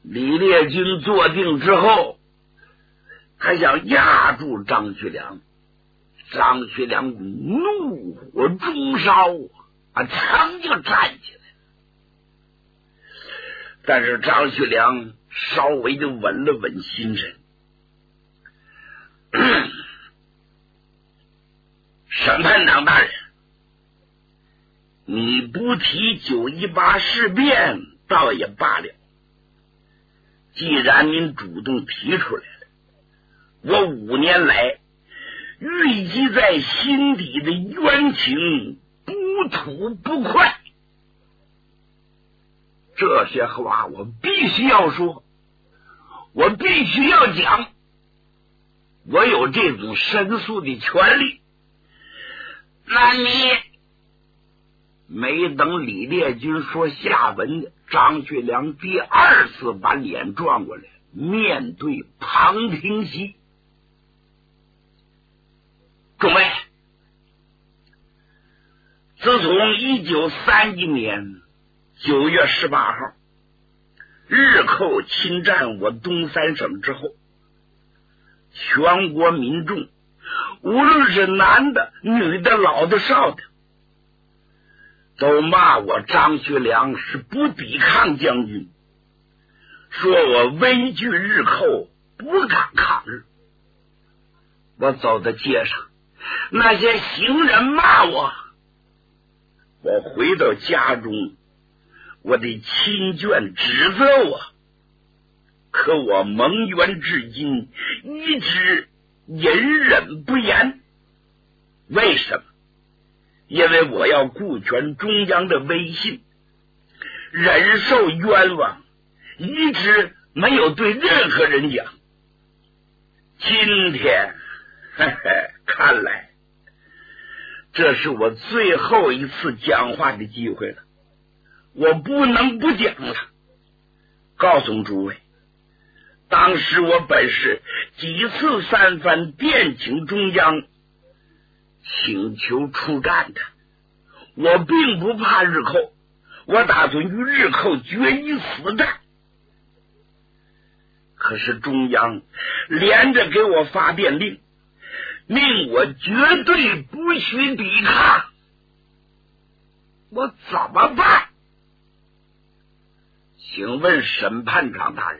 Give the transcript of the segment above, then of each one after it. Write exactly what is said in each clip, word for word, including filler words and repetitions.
李烈钧坐定之后，还想压住张学良，张学良怒火中烧啊，噌就站起来。但是张学良稍微的稳了稳心神，审判长大人，你不提九一八事变倒也罢了，既然您主动提出来了，我五年来郁积在心底的冤情不吐不快，这些话我必须要说，我必须要讲，我有这种申诉的权利。那你没等李烈钧说下文，张学良第二次把脸转过来，面对庞廷锡。众位，自从一九三一年九月十八号日寇侵占我东三省之后，全国民众无论是男的女的老的少的，都骂我张学良是不抵抗将军，说我畏惧日寇，不敢抗日。我走到街上，那些行人骂我，我回到家中，我的亲眷指责我，可我蒙冤至今，一直隐忍不言。为什么？因为我要顾全中央的威信，忍受冤枉，一直没有对任何人讲。今天嘿嘿，看来这是我最后一次讲话的机会了，我不能不讲了。告诉诸位，当时我本是几次三番电请中央，请求出战的，我并不怕日寇，我打算与日寇决一死战。可是中央连着给我发电令，命我绝对不许抵抗，我怎么办？请问审判长大人，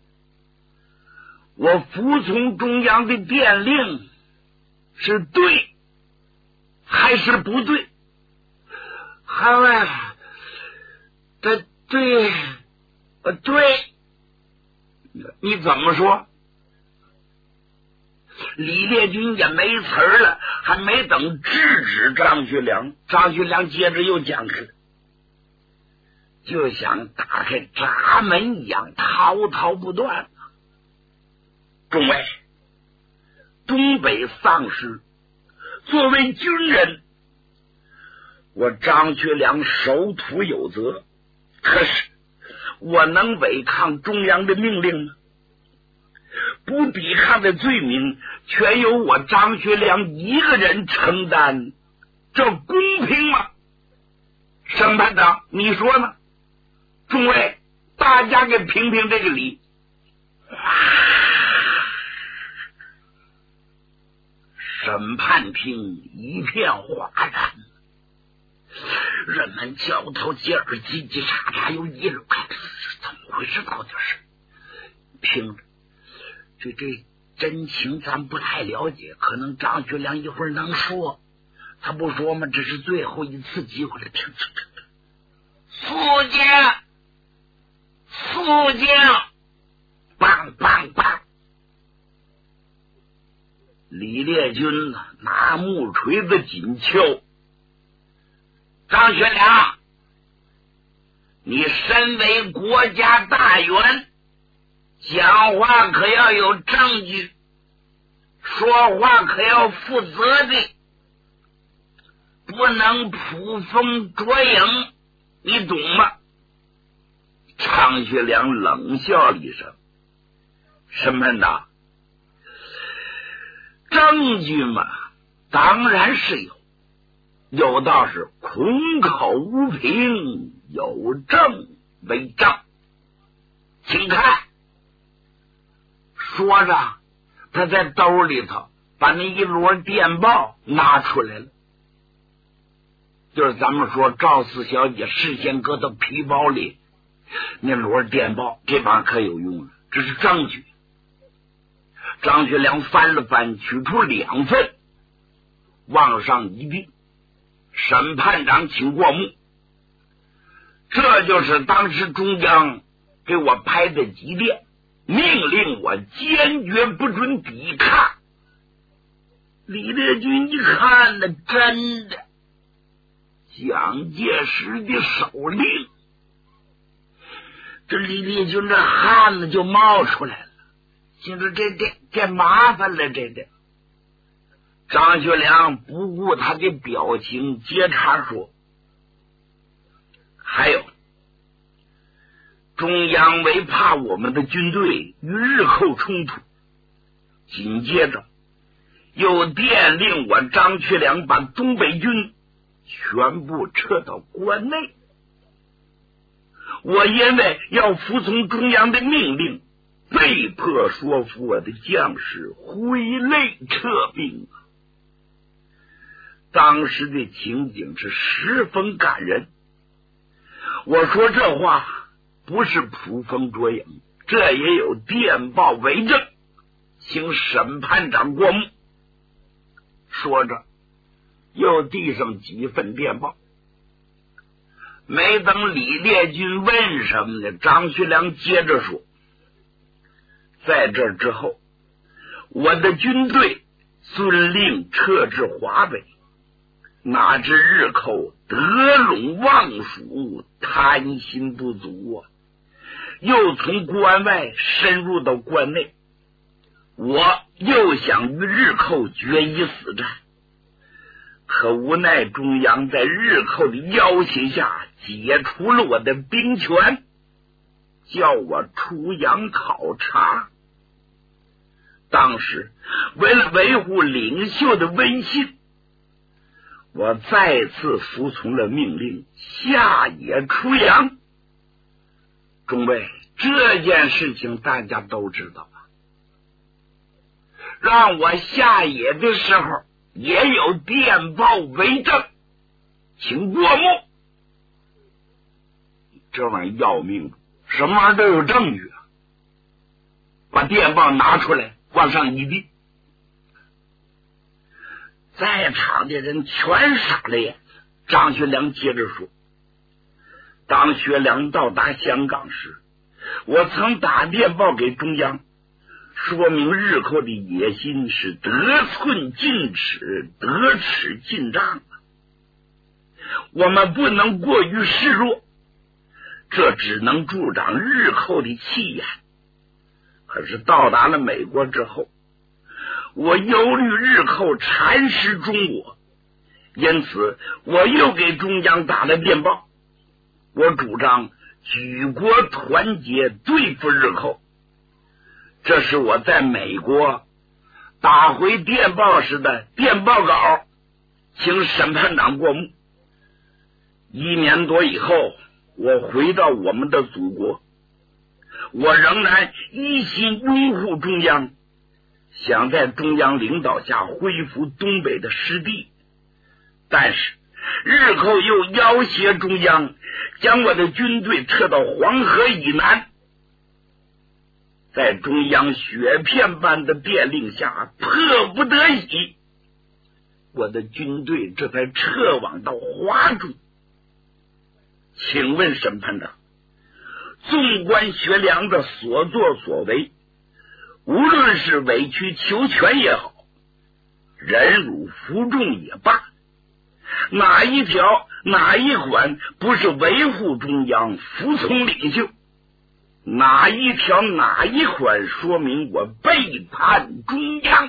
我服从中央的电令是对还是不对？海外这对呃对，你怎么说？李烈钧也没词儿了，还没等制止张学良，张学良接着又讲开了，就像打开闸门一样，滔滔不断。众位，东北丧尸，作为军人，我张学良守土有责，可是我能违抗中央的命令吗？不抵抗的罪名全由我张学良一个人承担，这公平吗？审判长，你说呢？众位，大家给评评这个理。审判厅一片哗然，人们交头接耳，叽叽喳喳，又议论，怎么回事？到底是听着，这这真情咱不太了解，可能张学良一会儿能说，他不说吗？这是最后一次机会了。听听听，肃静，肃静，棒棒棒！李烈钧拿木锤子紧敲。张学良，你身为国家大员，讲话可要有证据，说话可要负责的，不能捕风捉影，你懂吗？张学良冷笑了一声，审判长，证据嘛，当然是有，有道是空口无凭，有证为证。请看说着，他在兜里头把那一摞电报拿出来了，就是咱们说赵四小姐事先搁到皮包里那摞电报，这帮可有用了，这是证据。张学良翻了翻，取出两份，往上一递，审判长请过目。这就是当时中央给我拍的急电，命令我坚决不准抵抗。李烈钧一看呢，真的蒋介石的手令，这李烈钧这汗呢就冒出来了，心说这这这麻烦了，这这。张学良不顾他的表情，接茬说：“还有，中央为怕我们的军队与日寇冲突，紧接着又电令我张学良把东北军全部撤到关内。我因为要服从中央的命令，被迫说服我的将士挥泪撤兵。”当时的情景是十分感人。我说这话不是捕风捉影，这也有电报为证，请审判长过目。说着又递上几份电报。没等李烈钧问什么呢，张学良接着说：“在这之后，我的军队遵令撤至华北，哪知日寇得陇望蜀，贪心不足啊，又从关外深入到关内，我又想与日寇决一死战，可无奈中央在日寇的要挟下解除了我的兵权，叫我出洋考察。当时为了维护领袖的威信，我再次服从了命令，下野出洋。中尉，这件事情大家都知道吧？让我下野的时候也有电报为证，请过目。这玩意儿要命，什么玩意儿都有证据啊！把电报拿出来，往上一递。在场的人全傻了眼。张学良接着说：“当学良到达香港时，我曾打电报给中央，说明日寇的野心是得寸进尺，得尺进丈，我们不能过于示弱，这只能助长日寇的气焰。可是到达了美国之后，我忧虑日寇蚕食中国，因此我又给中央打了电报，我主张举国团结对付日寇。这是我在美国打回电报时的电报稿，请审判长过目。一年多以后，我回到我们的祖国，我仍然一心拥护中央，想在中央领导下恢复东北的失地，但是日寇又要挟中央，将我的军队撤到黄河以南。在中央雪片般的电令下，迫不得已，我的军队这才撤往到华中。请问审判长，纵观学良的所作所为，无论是委曲求全也好，忍辱负重也罢，哪一条哪一款不是维护中央，服从领袖？哪一条哪一款说明我背叛中央？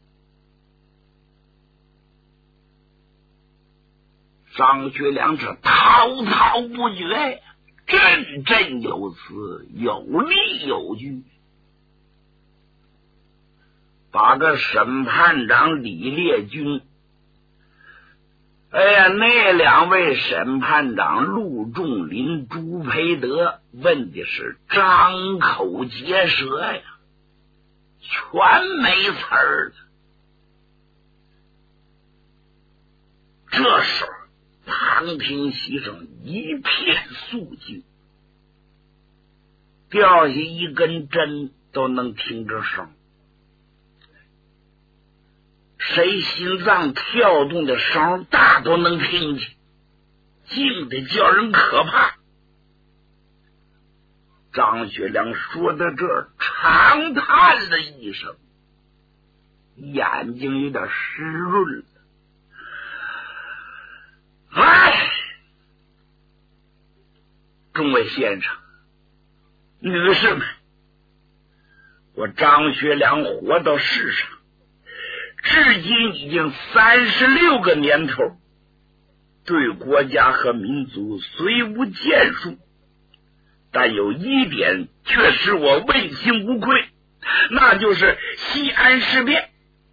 张学良这滔滔不绝，振振有词，有理有据，把个审判长李烈钧，哎呀，那两位审判长陆仲林、朱培德问的是张口结舌呀。 全没词儿了。这时候旁听席上一片肃静，掉下一根针都能听着声，谁心脏跳动的声大都能听见，静得叫人可怕。张学良说到这儿，长叹了一声，眼睛有点湿润了。哎，众位先生、女士们，我张学良活到世上，至今已经三十六个年头，对国家和民族虽无建树，但有一点却使我问心无愧，那就是西安事变，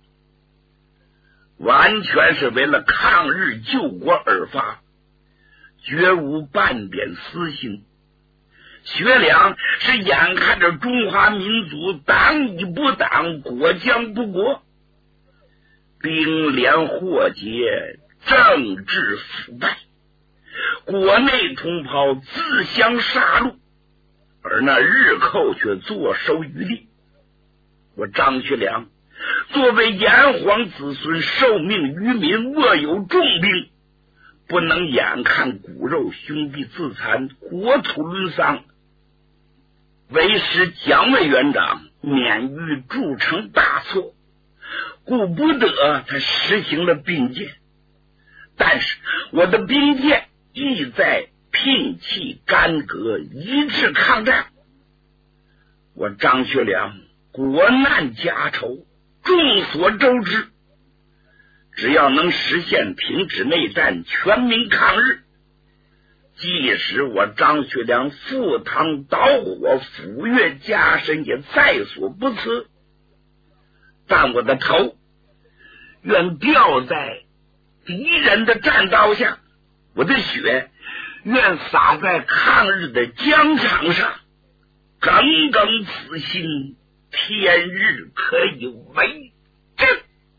完全是为了抗日救国而发，绝无半点私心。学良是眼看着中华民族党以不党，国将不国，兵连祸结，政治腐败，国内同胞自相杀戮，而那日寇却坐收渔利。我张学良作为炎黄子孙，受命于民，握有重兵，不能眼看骨肉兄弟自残，国土沦丧，为使蒋委员长免于铸成大错，顾不得他实行了兵谏。但是我的兵谏意在摒弃干戈，一致抗战。我张学良国难家仇，众所周知，只要能实现停止内战，全民抗日，即使我张学良赴汤蹈火，抚越加身，也在所不辞。但我的头愿掉在敌人的战刀下，我的血愿洒在抗日的疆场上，耿耿此心，天日可以为证。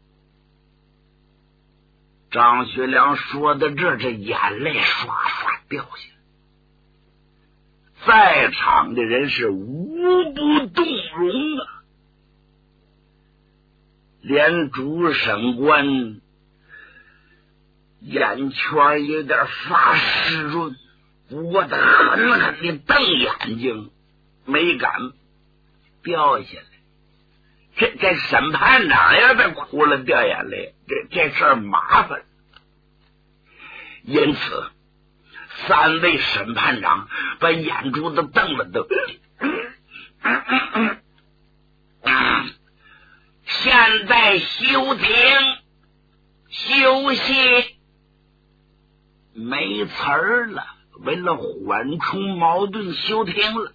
张学良说的这，这眼泪刷刷掉下来，在场的人是无不动容啊，连主审官眼圈有点发湿润，我的狠狠的瞪眼睛，没敢掉下来。这这审判长要再哭了掉眼泪，这这事儿麻烦。因此三位审判长把眼珠子瞪了瞪，现在休庭休息，没词儿了，为了缓冲矛盾休庭了。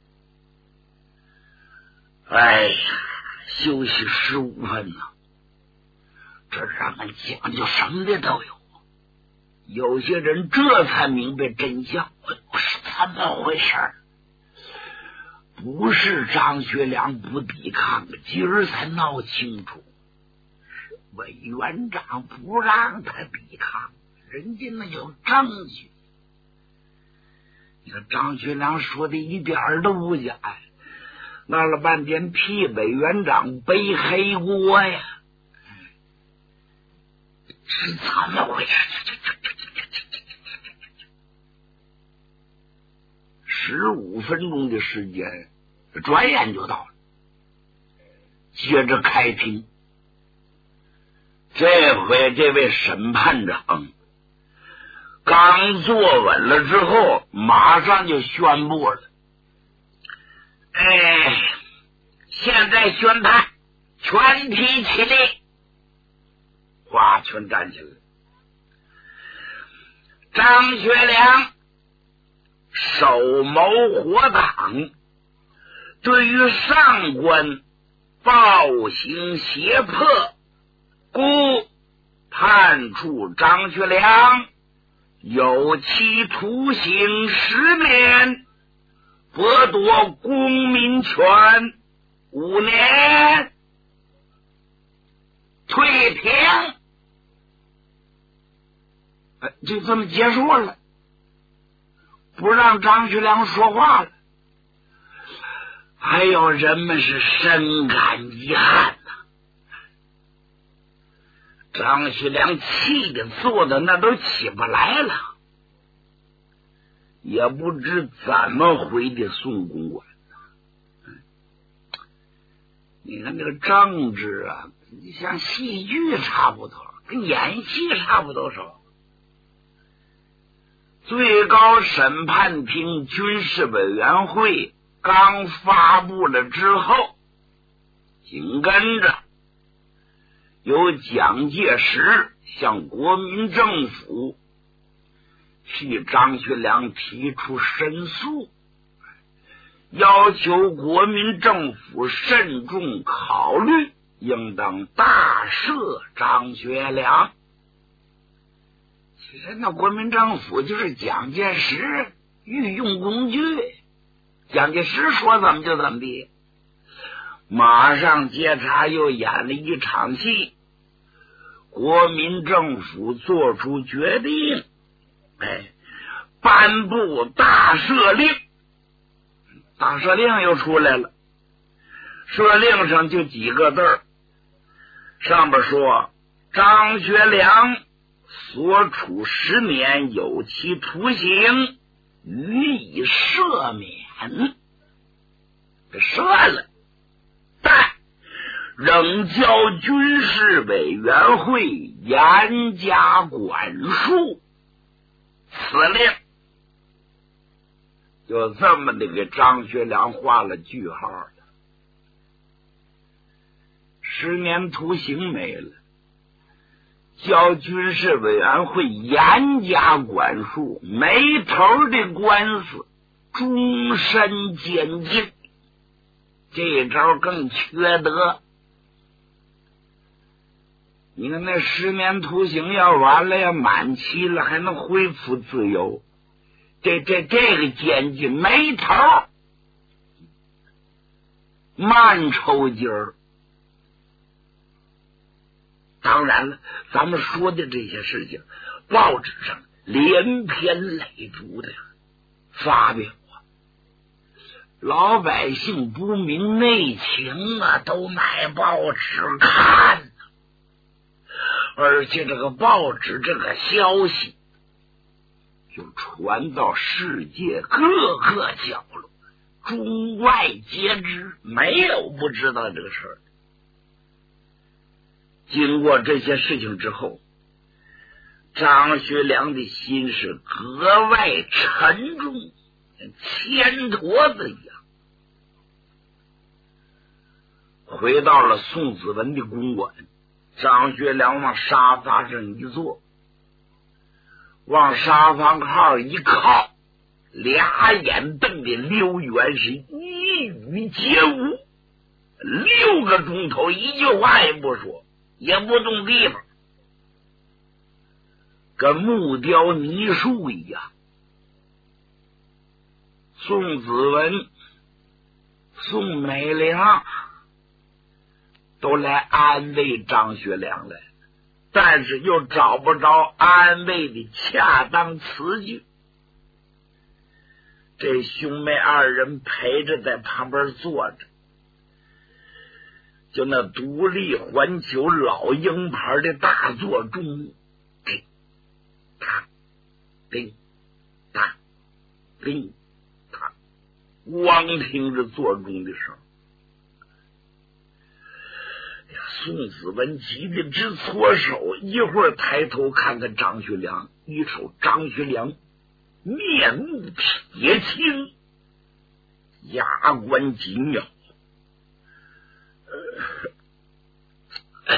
哎呀，休息十五分呢，这让人讲究什么的都有。有些人这才明白真相，是怎么回事儿？不是张学良不抵抗，今儿才闹清楚，是委员长不让他抵抗，人家那有证据。你看张学良说的一点儿都不假呀，闹了半天替委员长背黑锅呀，是怎么回事？十五分钟的时间转眼就到了，接着开庭。这回这位审判长刚坐稳了之后，马上就宣布了，哎，现在宣判，全体起立。哗，全站起来。张学良手谋活党，对于上官暴行胁迫，故判处张学良有期徒刑十年，剥夺公民权， 五年退平，就这么结束了，不让张学良说话了。哎呦，人们是深感遗憾呐、啊！张学良气的坐的那都起不来了，也不知怎么回的宋公馆。你看这个政治啊，像戏剧差不多，跟演戏差不多少。最高审判厅军事委员会刚发布了之后，紧跟着由蒋介石向国民政府替张学良提出申诉，要求国民政府慎重考虑，应当大赦张学良。其实那国民政府就是蒋介石御用工具，蒋介石说怎么就怎么地。马上接茬又演了一场戏，国民政府做出决定，哎，颁布大赦令。大赦令又出来了，赦令上就几个字儿，上边说张学良所处十年有期徒刑予以赦免，这赦了，但仍交军事委员会严加管束。此令就这么的给张学良画了句号了，十年徒刑没了，交军事委员会严加管束，没头的官司终身监禁，这招更缺德。你看那十年徒刑要完了，要满期了，还能恢复自由，这这这个监禁没头，慢抽筋儿。当然了，咱们说的这些事情，报纸上连篇累牍的发表啊，老百姓不明内情啊，都买报纸看，而且这个报纸这个消息就传到世界各个角落，中外皆知，没有不知道这个事儿。经过这些事情之后，张学良的心是格外沉重，像铅坨子一样。回到了宋子文的公馆，张学良往沙发上一坐，往沙发靠一靠，俩眼瞪的溜圆，是一语皆无，六个钟头一句话也不说，也不动地方，跟木雕泥塑一样。宋子文、宋美龄都来安慰张学良来，但是又找不着安慰的恰当词句。这兄妹二人陪着在旁边坐着，就那独立环球老鹰牌的大座钟，叮当叮当叮当，光听着座钟的声。宋子文急得直搓手，一会儿抬头看看张学良，一瞅张学良面目铁青，牙关紧咬。呃、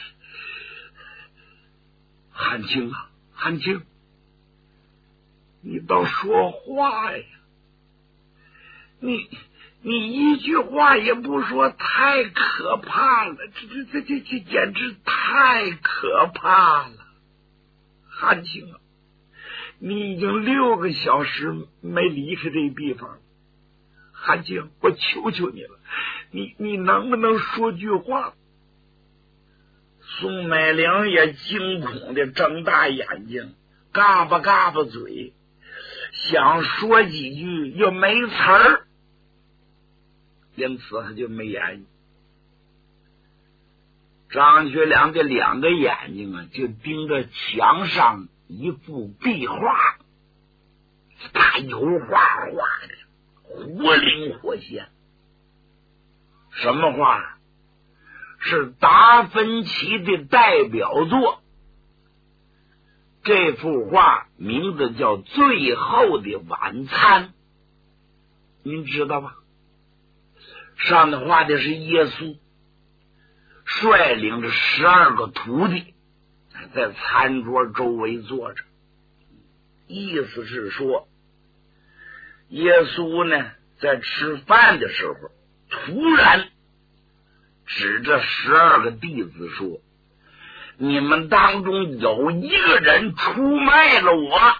汉卿啊，汉卿，你倒说话呀！你你一句话也不说，太可怕了！这这这这这简直太可怕了！汉卿啊，你已经六个小时没离开这地方， 韩景，我求求你了，你你能不能说句话？宋美龄也惊恐的睁大眼睛，嘎巴嘎巴嘴，想说几句又没词儿，因此他就没言语。张学良的两个眼睛啊，就盯着墙上一幅壁画，大油画画的活灵活现。什么画？是达芬奇的代表作。这幅画名字叫《最后的晚餐》，您知道吧？上头画的是耶稣率领着十二个徒弟在餐桌周围坐着，意思是说耶稣呢在吃饭的时候突然指着十二个弟子说，你们当中有一个人出卖了我。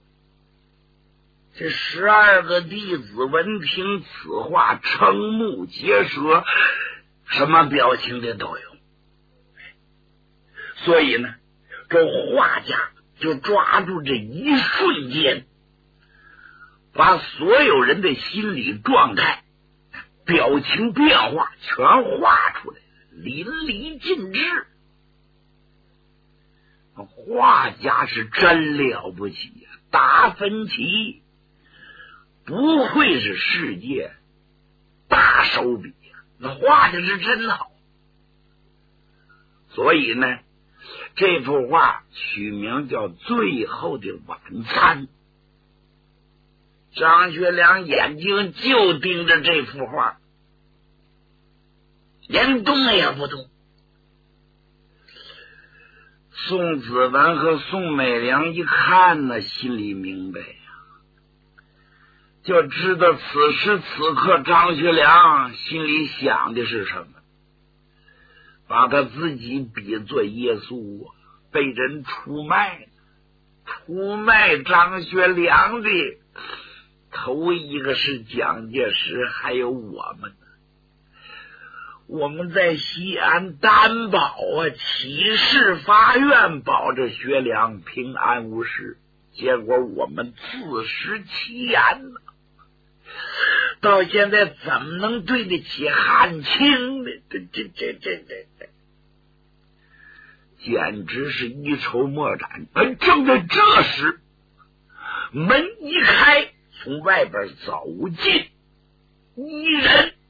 这十二个弟子闻听此话瞠目结舌，什么表情的都有。所以呢，这画家就抓住这一瞬间，把所有人的心理状态表情变化全画出来，淋漓尽致。画家是真了不起呀、啊！达芬奇不愧是世界大手笔呀、啊，那画的是真好。所以呢，这幅画取名叫《最后的晚餐》。张学良眼睛就盯着这幅画，连动也不动。宋子文和宋美龄一看呢，心里明白呀，就知道此时此刻张学良心里想的是什么，把他自己比作耶稣啊，被人出卖，出卖张学良的头一个是蒋介石，还有我们。我们在西安担保啊，起事发愿保着学良平安无事，结果我们自食其言呢。到现在怎么能对得起汉卿呢？这这这这这这，简直是一筹莫展。而正在这时，门一开，从外边走进一人。